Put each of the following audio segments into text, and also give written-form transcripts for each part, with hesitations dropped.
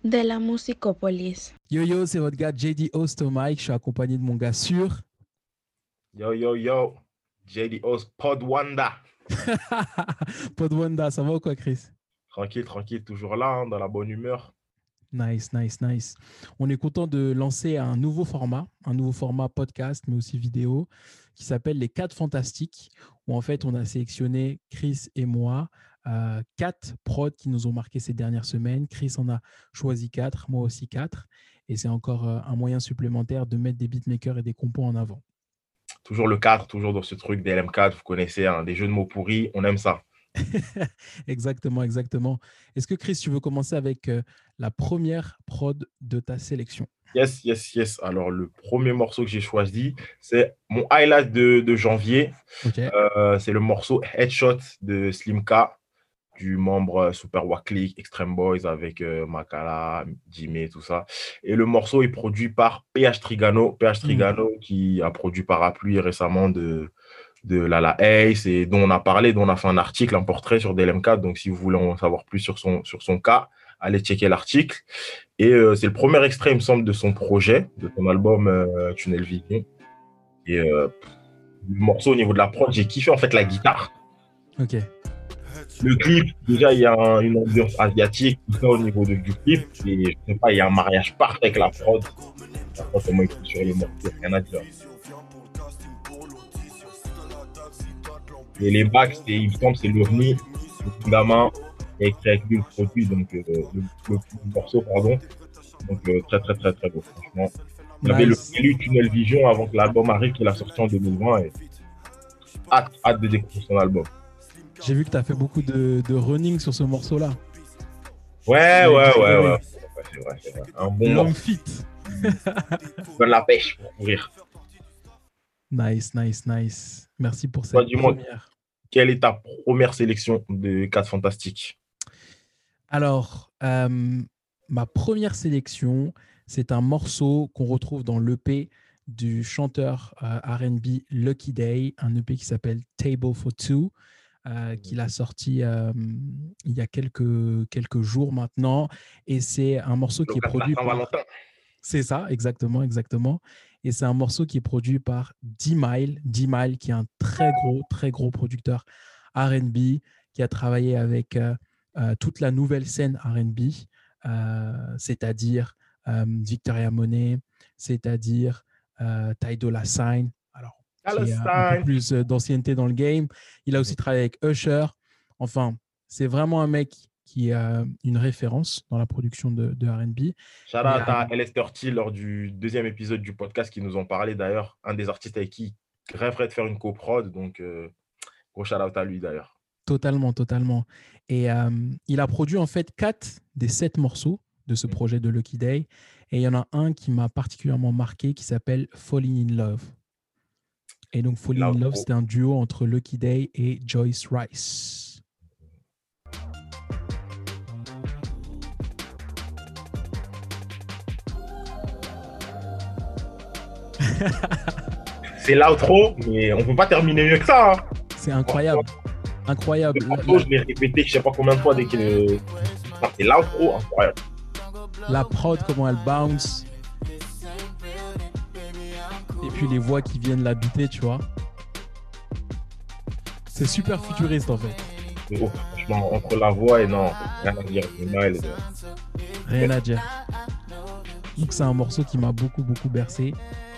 de la Musicopolis. Yo yo, c'est votre gars JD Host au mic. Je suis accompagné de mon gars sûr. Yo yo yo, JD Host Pod Wanda. Pod Wanda, ça va ou quoi, Chris? Tranquille, toujours là, dans la bonne humeur. Nice. On est content de lancer un nouveau format podcast, mais aussi vidéo, qui s'appelle Les 4 Fantastiques, où en fait, on a sélectionné, Chris et moi, 4 prods qui nous ont marqué ces dernières semaines. Chris en a choisi 4, moi aussi 4. Et c'est encore un moyen supplémentaire de mettre des beatmakers et des compos en avant. Toujours le cadre, toujours dans ce truc des LM4, vous connaissez, hein, des jeux de mots pourris, on aime ça. Exactement. Est-ce que Chris, tu veux commencer avec la première prod de ta sélection? Yes. Alors, le premier morceau que j'ai choisi, c'est mon highlight de janvier. Okay. C'est le morceau Headshot de Slim K, du membre Super Wack League, Extreme Boys avec Makala, Jimmy, tout ça. Et le morceau est produit par PH Trigano. Qui a produit Parapluie récemment de Lala Ace et dont on a parlé, dont on a fait un article, un portrait sur DLM4. Donc, si vous voulez en savoir plus sur son cas, allez checker l'article. Et c'est le premier extrait, il me semble, de son projet, de son album Tunnel Vision. Et le morceau, au niveau de la prod, j'ai kiffé en fait la guitare. Ok. Le clip, déjà, il y a une ambiance asiatique, tout ça au niveau du clip. Et je sais pas, il y a un mariage parfait avec la prod. Après, comment il faut sur les morceaux, rien à dire. Et les backs, il me semble, c'est l'OVNI, le gamin, et avec lui le produit, donc le morceau, pardon. Donc très beau, franchement. Il y avait le prélude Tunnel Vision avant que l'album arrive, qu'il a sorti en 2020. Et hâte de découvrir son album. J'ai vu que tu as fait beaucoup de running sur ce morceau-là. Ouais. C'est vrai. Un bon long morceau. fit. Donne la pêche pour courir. Nice. Merci pour cette première. Quelle est ta première sélection de 4 Fantastiques? Alors, ma première sélection, c'est un morceau qu'on retrouve dans l'EP du chanteur R&B Lucky Day, un EP qui s'appelle Table for Two, qu'il a sorti il y a quelques jours maintenant. Et c'est un morceau qui est produit par... C'est ça, exactement. Et c'est un morceau qui est produit par D-Mile, qui est un très gros producteur R&B, qui a travaillé avec toute la nouvelle scène R&B, c'est-à-dire Victoria Monet, c'est-à-dire Ty Dolla $ign, alors qui a un peu plus d'ancienneté dans le game. Il a aussi travaillé avec Usher. Enfin, c'est vraiment un mec qui a une référence dans la production de R&B. Shout out à LS30 lors du 2e épisode du podcast qui nous ont parlé d'ailleurs, un des artistes avec qui rêverait de faire une coprod, donc gros shout out à lui d'ailleurs. Totalement. Et il a produit en fait 4 des 7 morceaux de ce projet de Lucky Day. Et il y en a un qui m'a particulièrement marqué qui s'appelle Falling in Love. Et donc Falling in Love, c'est un duo entre Lucky Day et Joyce Rice. C'est l'outro, mais on peut pas terminer mieux que ça. Hein. C'est incroyable. Je l'ai répété je sais pas combien de fois dès que c'est l'outro, incroyable. La prod, comment elle bounce. Et puis les voix qui viennent l'habiter, tu vois. C'est super futuriste en fait. Oh, franchement, entre la voix et non, rien à dire. Rien à dire. Donc c'est un morceau qui m'a beaucoup bercé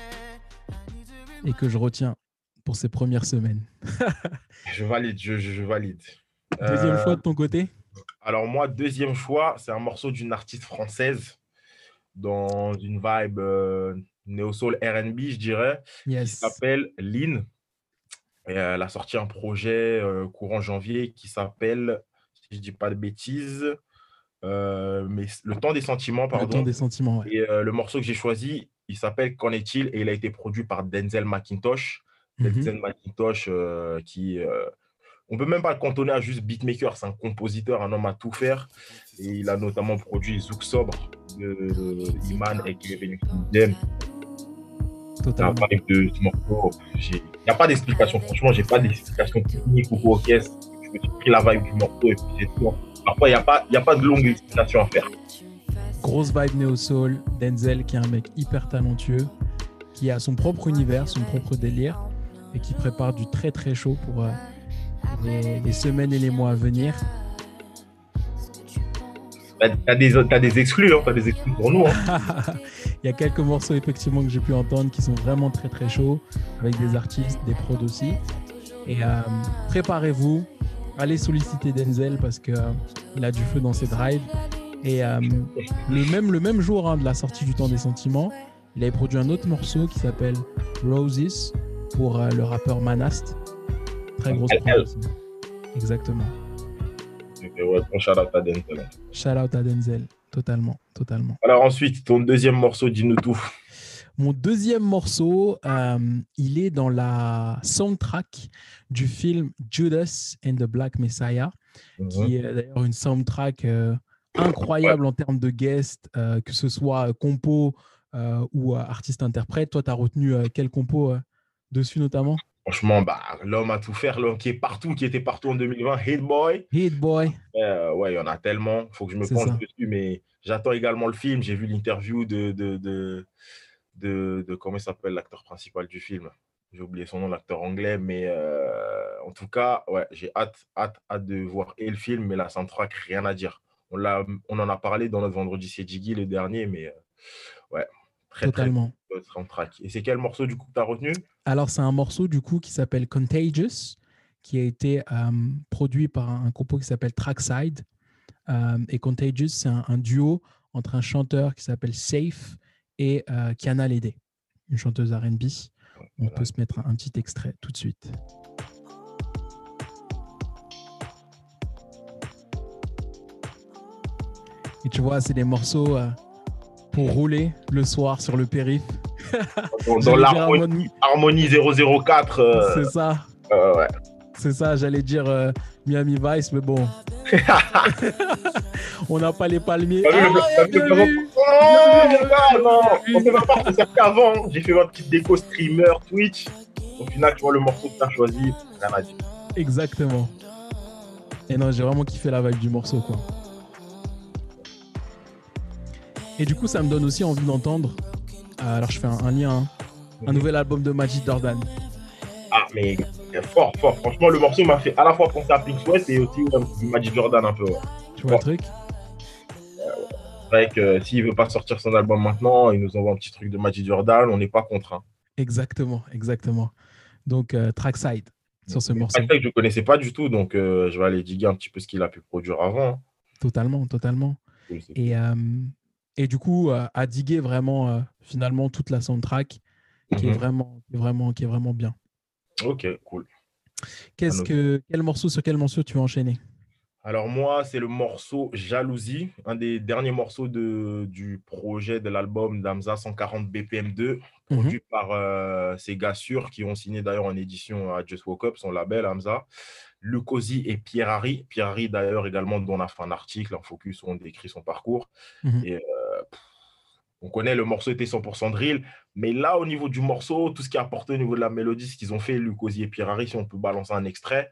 et que je retiens pour ces premières semaines. Je valide. Deuxième choix de ton côté? Alors moi, deuxième choix, c'est un morceau d'une artiste française dans une vibe néo-soul R&B, je dirais, qui s'appelle Lynn. Et elle a sorti un projet courant janvier qui s'appelle, si je ne dis pas de bêtises, mais Le Temps des Sentiments, pardon. Le Temps des Sentiments, ouais. Et le morceau que j'ai choisi, il s'appelle Qu'en est-il? Et il a été produit par Denzel McIntosh. Denzel McIntosh qui... on ne peut même pas le cantonner à juste beatmaker, c'est un compositeur, un homme à tout faire. Et il a notamment produit Zouk Sobre de Iman et Kevin Dem. Totalement. Il n'y a pas d'explication, franchement, j'ai pas d'explication technique ou quoi. J'ai pris la vibe du morceau et puis c'est tout. Parfois, il n'y a pas de longue explication à faire. grosse vibe néo-soul. Denzel, qui est un mec hyper talentueux, qui a son propre univers, son propre délire, et qui prépare du très très chaud pour les semaines et les mois à venir. T'as des exclus, hein, t'as des exclus pour nous. Hein. Il y a quelques morceaux effectivement que j'ai pu entendre qui sont vraiment très très chauds, avec des artistes, des prods aussi. Et préparez-vous, allez solliciter Denzel parce qu'il a du feu dans ses drives. Et le même jour de la sortie du Temps des Sentiments, il avait produit un autre morceau qui s'appelle Roses pour le rappeur Manast. Très grosse prod aussi. Exactement. Ouais, bon shout-out à Denzel. Shout-out à Denzel, totalement. Alors ensuite, ton deuxième morceau, dis-nous tout. Mon deuxième morceau, il est dans la soundtrack du film Judas and the Black Messiah, qui est d'ailleurs une soundtrack incroyable en termes de guests, que ce soit compo ou artiste-interprète. Toi, tu as retenu quel compo dessus notamment? Franchement, l'homme à tout faire, l'homme qui était partout en 2020, Hit Boy. Ouais, il y en a tellement. Il faut que je me penche dessus, mais j'attends également le film. J'ai vu l'interview de comment il s'appelle l'acteur principal du film. J'ai oublié son nom, l'acteur anglais, mais en tout cas, ouais, j'ai hâte de voir et le film, mais la soundtrack, rien à dire. On en a parlé dans notre Vendredi c'est Jiggy le dernier, mais ouais, très totalement. Très soundtrack. Et c'est quel morceau du coup que tu as retenu? Alors, c'est un morceau du coup qui s'appelle Contagious, qui a été produit par un compo qui s'appelle Trackside. Et Contagious, c'est un duo entre un chanteur qui s'appelle Safe et Kiana Lede, une chanteuse R&B. On peut se mettre un petit extrait tout de suite. Et tu vois, c'est des morceaux pour rouler le soir sur le périph'. Dans l'harmonie 004. C'est ça. Ouais. C'est ça, j'allais dire Miami Vice, mais bon. On n'a pas les palmiers. Non, on ne peut pas faire ça qu'avant. J'ai fait ma petite déco streamer, Twitch. Au final, tu vois le morceau que tu as choisi, rien à dire. Exactement. Et non, j'ai vraiment kiffé la vibe du morceau, quoi. Et du coup, ça me donne aussi envie d'entendre. Alors, je fais un lien. Un nouvel album de Majid Jordan. Ah, mais fort. Franchement, le morceau m'a fait à la fois penser à Pink Sweat et aussi du Majid Jordan un peu. Ouais. Tu vois le truc? C'est vrai que s'il ne veut pas sortir son album maintenant, il nous envoie un petit truc de Majid Jordan, on n'est pas contre. Hein. Exactement. Donc, Trackside sur ce morceau. Trackside, je ne connaissais pas du tout, donc je vais aller diguer un petit peu ce qu'il a pu produire avant. Hein. Totalement. Cool, et du coup, à diguer vraiment, finalement, toute la soundtrack qui est vraiment bien. Ok, cool. Sur quel morceau tu vas enchaîner? Alors moi, c'est le morceau Jalousie, un des derniers morceaux du projet de l'album d'Hamza 140 BPM2, produit par ces gars sûrs qui ont signé d'ailleurs en édition à Just Woke Up, son label Hamza, Lukosi et Pierre Harry. Pierre Harry d'ailleurs également, dont on a fait un article en focus où on décrit son parcours. Et on connaît, le morceau était 100% drill, mais là, au niveau du morceau, tout ce qui a apporté au niveau de la mélodie, ce qu'ils ont fait, Lukosi et Pierre Harry, si on peut balancer un extrait,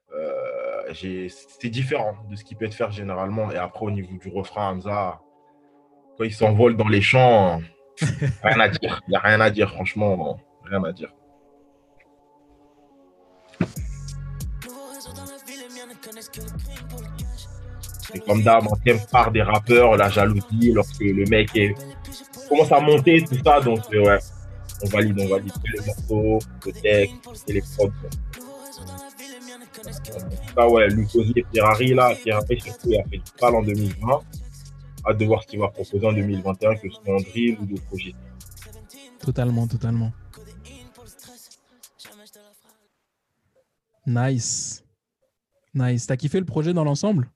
c'est différent de ce qu'il peut être fait généralement. Et après, au niveau du refrain, Hamza, quand il s'envole dans les champs, rien à dire. Il n'y a rien à dire, franchement, rien à dire. Et comme d'hab, on thème part des rappeurs, la jalousie, lorsque le mec commence à monter, tout ça. Donc, ouais, on valide le morceau, le texte et les prods. Ça, ouais, Lukosi et Pierre Harry, surtout, il a fait du sale en 2020. Hâte de voir ce qu'il va proposer en 2021, que ce soit en drill ou d'autres projets. Totalement. Nice. T'as kiffé le projet dans l'ensemble?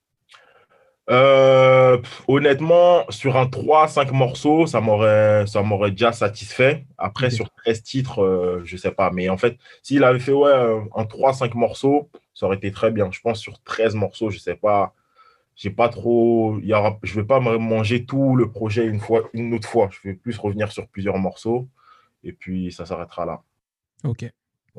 Honnêtement, sur un 3-5 morceaux, ça m'aurait déjà satisfait. Après, sur 13 titres, je sais pas. Mais en fait, s'il avait fait un 3-5 morceaux, ça aurait été très bien. Je pense sur 13 morceaux, je sais pas. J'ai pas trop. Je vais pas me manger tout le projet une autre fois. Je vais plus revenir sur plusieurs morceaux. Et puis, ça s'arrêtera là. Ok,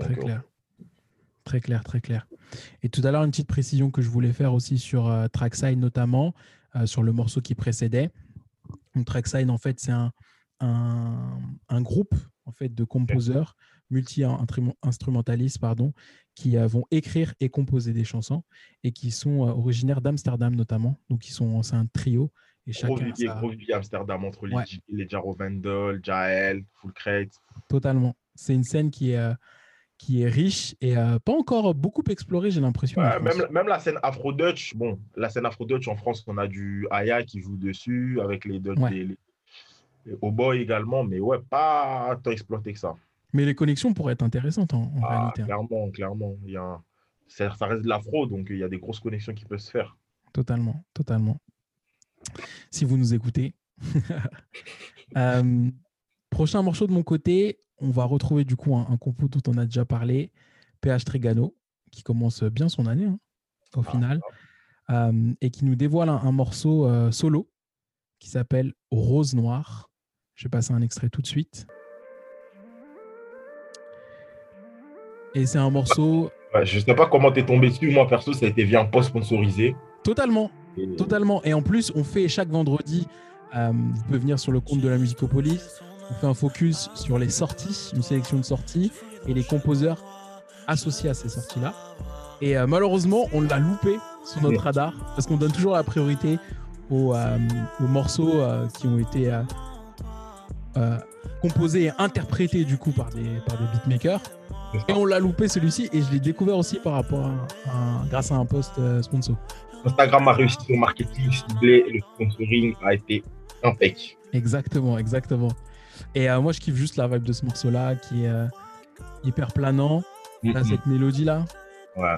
très clair. Et tout à l'heure, une petite précision que je voulais faire aussi sur Trackside, notamment sur le morceau qui précédait. Donc, Trackside, en fait, c'est un groupe en fait, de composeurs multi-instrumentalistes qui vont écrire et composer des chansons et qui sont originaires d'Amsterdam notamment. Donc, c'est un trio et chacun a sa... Gros vivier Amsterdam entre Ouais, les Jaro Vendel, Jael, Full Crate. totalement. C'est une scène qui est riche et pas encore beaucoup explorée, j'ai l'impression, en Ouais, France. même la scène Afro-Dutch, bon, la scène Afro-Dutch en France, on a du Aya qui joue dessus, avec les Dutch, Ouais. les Boy également, mais ouais, pas tant exploité que ça. Mais les connexions pourraient être intéressantes en réalité. Clairement, clairement. Ça reste de l'afro, donc il y a des grosses connexions qui peuvent se faire. Totalement, totalement. Si vous nous écoutez. Prochain morceau de mon côté, on va retrouver du coup un compo dont on a déjà parlé, PH Trigano, qui commence bien son année au final, et qui nous dévoile un morceau solo qui s'appelle Rose Noire. Je vais passer un extrait tout de suite. Et c'est un morceau... Ouais, je ne sais pas comment tu es tombé dessus. Moi, perso, ça a été via un post sponsorisé. Totalement. Totalement. Et en plus, on fait chaque vendredi, vous pouvez venir sur le compte de la Musicopolis, on fait un focus sur les sorties, une sélection de sorties et les composeurs associés à ces sorties-là. Et malheureusement, on l'a loupé sur notre radar parce qu'on donne toujours la priorité aux morceaux qui ont été composés et interprétés du coup par des beatmakers. Et on l'a loupé celui-ci et je l'ai découvert aussi grâce à un post sponsor. Instagram a réussi son marketing ciblé et le sponsoring a été impec. Exactement. Et moi, je kiffe juste la vibe de ce morceau-là qui est hyper planant. Là, cette mélodie-là. Ouais.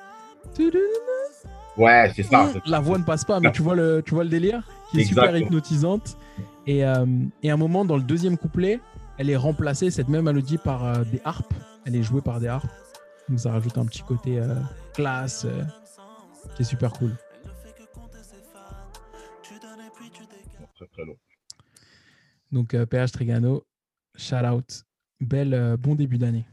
Ouais, c'est ça. La voix ne passe pas, mais tu vois le délire qui est super hypnotisante. Et à un moment, dans le deuxième couplet, elle est remplacée, cette même mélodie, par des harpes. Elle est jouée par des harpes. Donc, ça rajoute un petit côté classe qui est super cool. Très, très long. Donc, PH Trigano, shout out. Bon début d'année.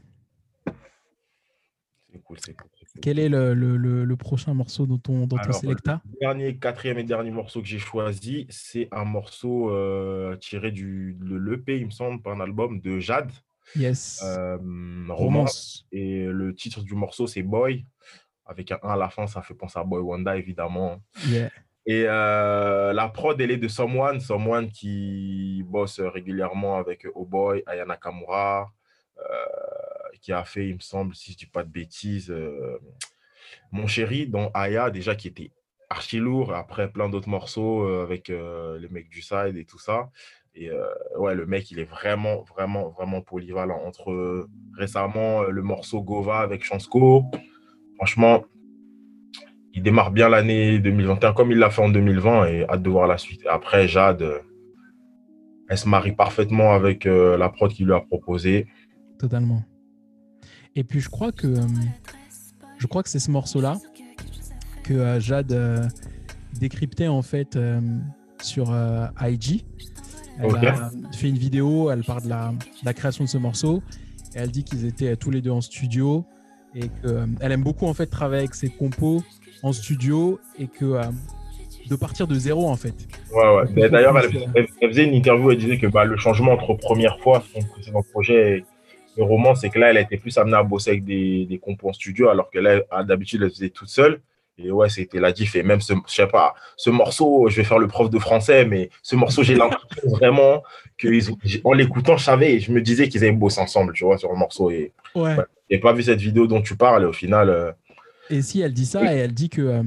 C'est cool. Quel est le prochain morceau dans ton Selecta ? Quatrième et dernier morceau que j'ai choisi, c'est un morceau tiré de l'EP, il me semble, pas un album, de Jade. Yes. Romance. Et le titre du morceau, c'est Boy. Avec un 1 à la fin, ça fait penser à Boy Wonder, évidemment. Yeah. Et la prod, elle est de Someone qui bosse régulièrement avec Oh-Boy, Aya Nakamura, qui a fait, il me semble, si je ne dis pas de bêtises, Mon Chéri, dont Aya, déjà, qui était archi lourd, après plein d'autres morceaux avec les mecs du Side et tout ça. Et ouais, le mec, il est vraiment, vraiment, vraiment polyvalent. Entre récemment, le morceau Gova avec Chansko, franchement, il démarre bien l'année 2021 comme il l'a fait en 2020 et hâte de voir la suite. Et après, Jade, elle se marie parfaitement avec la prod qu'il lui a proposée. Totalement. Et puis, je crois que c'est ce morceau-là que Jade décryptait en fait sur IG. Elle a fait une vidéo, elle parle de la création de ce morceau. Et elle dit qu'ils étaient tous les deux en studio et qu'elle aime beaucoup en fait travailler avec ses compos en studio et que de partir de zéro en fait. Ouais. D'ailleurs, elle faisait une interview, elle disait que le changement entre première fois, son précédent projet et le roman, c'est que là, elle a été plus amenée à bosser avec des compos en studio, alors que là, d'habitude, elle faisait toute seule. Et ouais, c'était la diff. Et même, je sais pas, ce morceau, je vais faire le prof de français, mais ce morceau, j'ai l'impression vraiment qu'en l'écoutant, je savais et je me disais qu'ils avaient bossé ensemble, tu vois, sur le morceau. Et ouais. J'ai pas vu cette vidéo dont tu parles, et au final. Et si elle dit ça, et elle dit que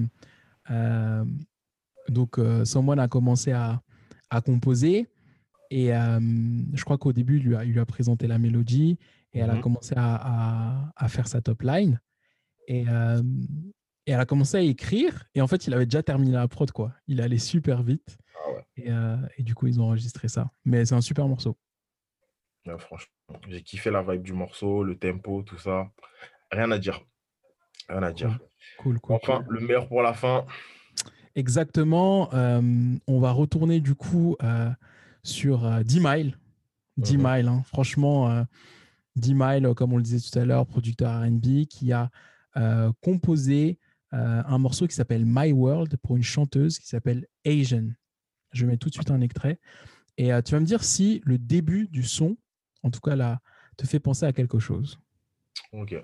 Someone a commencé à composer. Et je crois qu'au début, il lui a présenté la mélodie et elle a commencé à faire sa top line. Et elle a commencé à écrire. Et en fait, il avait déjà terminé la prod, quoi. Il allait super vite. Ah ouais. Et du coup, ils ont enregistré ça. Mais c'est un super morceau. Ouais, franchement, j'ai kiffé la vibe du morceau, le tempo, tout ça. Rien à dire. Cool. Enfin, le meilleur pour la fin. Exactement. On va retourner du coup sur 10 Mile. 10 Mile, hein. Franchement, 10 Mile, comme on le disait tout à l'heure, producteur R&B, qui a composé un morceau qui s'appelle My World pour une chanteuse qui s'appelle Asian. Je mets tout de suite un extrait. Et tu vas me dire si le début du son, en tout cas là, te fait penser à quelque chose. Ok.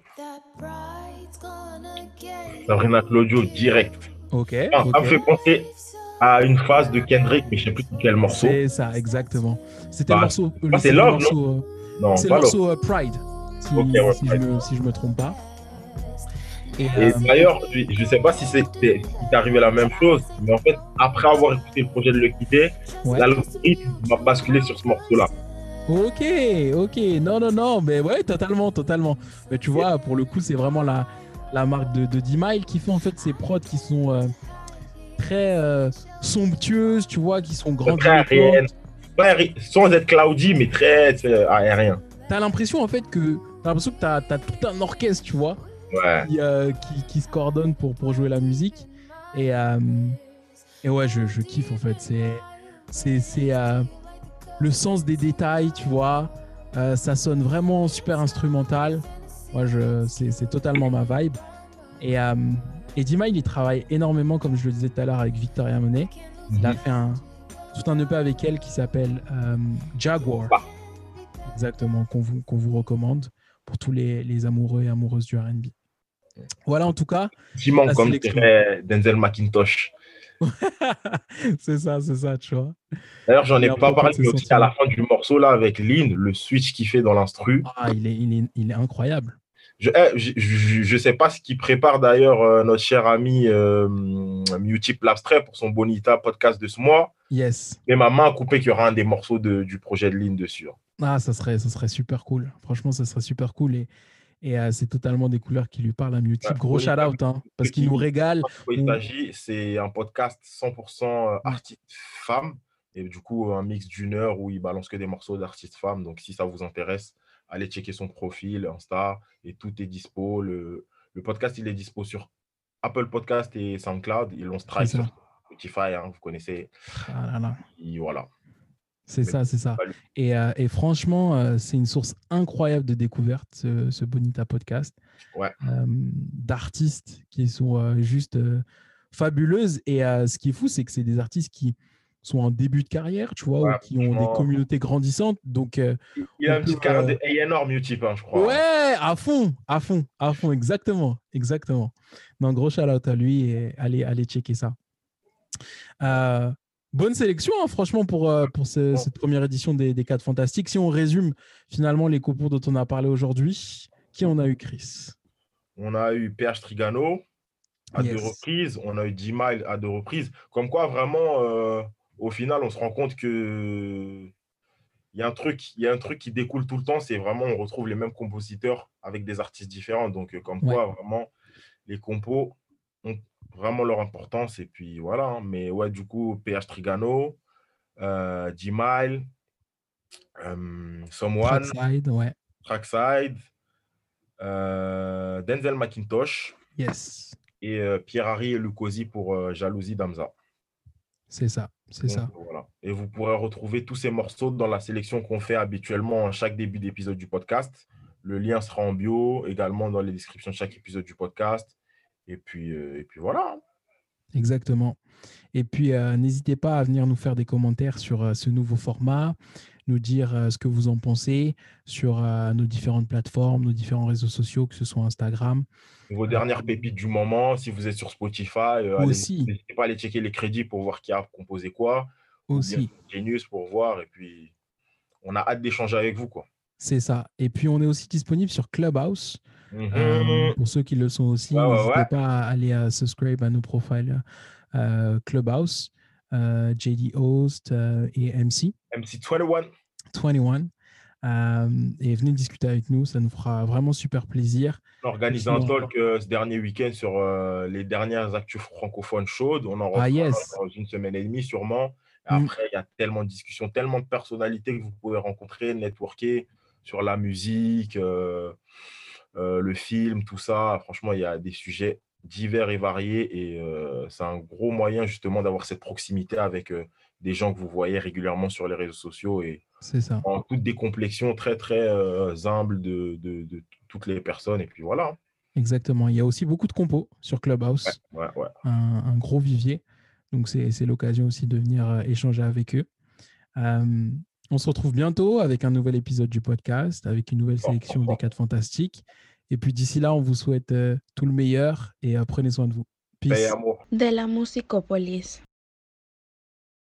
Sabrina Claudio, direct. Ok, Ça me fait penser à une phase de Kendrick, mais je sais plus quel morceau. C'est ça, exactement. C'était Bah, le morceau. c'est Love, non? Non, C'est le pas Love. morceau Pride, si je me trompe pas. Et d'ailleurs, je sais pas si c'est arrivé la même chose, mais en fait, après avoir écouté le projet de Lucky Day, l'algorithme m'a basculé sur ce morceau-là. Ok. Non, mais ouais, totalement. Mais tu vois, pour le coup, c'est vraiment la marque de D-Mile qui fait en fait ces prods qui sont très somptueuses, tu vois, qui sont grandiloquentes. Sans être cloudy, mais très aérien. T'as l'impression en fait que t'as tout un orchestre, tu vois, qui se coordonne pour jouer la musique. Et ouais, je kiffe en fait. C'est le sens des détails, tu vois. Ça sonne vraiment super instrumental. Moi, c'est totalement ma vibe. Et D-Mile, il travaille énormément, comme je le disais tout à l'heure, avec Victoria Monet. Il a fait tout un EP avec elle qui s'appelle Jaguar. Exactement, qu'on vous recommande pour tous les amoureux et amoureuses du R&B. Voilà, en tout cas. Simon, comme dirait Denzel McIntosh. c'est ça, tu vois. D'ailleurs, j'en ai pas parlé, mais aussi à la fin du morceau, là, avec Lynn, le switch qu'il fait dans l'instru. Ah, il est incroyable. Je sais pas ce qu'il prépare d'ailleurs notre cher ami Mutip Labstrait pour son Bonita podcast de ce mois. Yes. Mais ma main a coupé qu'il y aura un des morceaux du projet de Lynn dessus. Ah, ça serait super cool. Franchement, ça serait super cool. Et c'est totalement des couleurs qui lui parlent à Mutip. Gros shout-out, hein, parce qu'il nous régale. Il s'agit, c'est un podcast 100% artistes femmes. Et du coup, un mix d'une heure où il balance que des morceaux d'artistes femmes. Donc, si ça vous intéresse, allez checker son profil, Insta, et tout est dispo. Le podcast, il est dispo sur Apple Podcast et SoundCloud. Ils l'ont strike sur Spotify, hein, vous connaissez. Ah là là. Et voilà. C'est ça. Et franchement, c'est une source incroyable de découverte, ce Bonita podcast. Ouais. D'artistes qui sont juste fabuleuses. Et ce qui est fou, c'est que c'est des artistes qui sont en début de carrière, tu vois, ou qui ont des communautés grandissantes. Donc, il a une petite carrière de A&R Mutip, hein, je crois. Ouais, à fond, exactement. Non, gros shout-out à lui et allez checker ça. Bonne sélection, hein, franchement, pour cette première édition des 4 Fantastiques. Si on résume finalement les compos dont on a parlé aujourd'hui, qui on a eu, Chris? On a eu PH Trigano à 2 reprises. On a eu D-Mile à 2 reprises. Comme quoi, vraiment, au final, on se rend compte que il y a un truc qui découle tout le temps. C'est vraiment, on retrouve les mêmes compositeurs avec des artistes différents. Donc, comme quoi, vraiment, les compos ont vraiment leur importance. Et puis, voilà. Hein. Mais ouais, du coup, PH Trigano, D-Mile, Someone, Trackside, Denzel McIntosh. Yes. Et Pierre-Harry et Lucosi pour Jalousie d'Amza. C'est ça. Voilà. Et vous pourrez retrouver tous ces morceaux dans la sélection qu'on fait habituellement en chaque début d'épisode du podcast. Le lien sera en bio, également dans les descriptions de chaque épisode du podcast. Et puis voilà. Exactement. Et puis, n'hésitez pas à venir nous faire des commentaires sur ce nouveau format, nous dire ce que vous en pensez sur nos différentes plateformes, nos différents réseaux sociaux, que ce soit Instagram. Vos dernières pépites du moment, si vous êtes sur Spotify, n'hésitez pas à aller checker les crédits pour voir qui a composé quoi. Aussi. Ou bien Genius pour voir. Et puis, on a hâte d'échanger avec vous, quoi. C'est ça. Et puis, on est aussi disponible sur Clubhouse. Pour ceux qui le sont aussi, n'hésitez pas à aller subscribe à nos profils Clubhouse, JD Host et MC. MC21. 21. Et venez discuter avec nous, ça nous fera vraiment super plaisir. On organise un talk ce dernier week-end sur les dernières actus francophones chaudes. On en refera dans une semaine et demie sûrement. Et après, il y a tellement de discussions, tellement de personnalités que vous pouvez rencontrer, networker sur la musique, le film, tout ça. Franchement, il y a des sujets divers et variés et c'est un gros moyen justement d'avoir cette proximité avec des gens que vous voyez régulièrement sur les réseaux sociaux et en toute décomplexion très très humble de toutes les personnes et puis voilà. Exactement, il y a aussi beaucoup de compos sur Clubhouse, ouais. un gros vivier, Donc, c'est l'occasion aussi de venir échanger avec eux. On se retrouve bientôt avec un nouvel épisode du podcast, avec une nouvelle sélection des 4 fantastiques. Et puis d'ici là, on vous souhaite tout le meilleur et prenez soin de vous. Paix et Peace. amour. De la Musicopolis.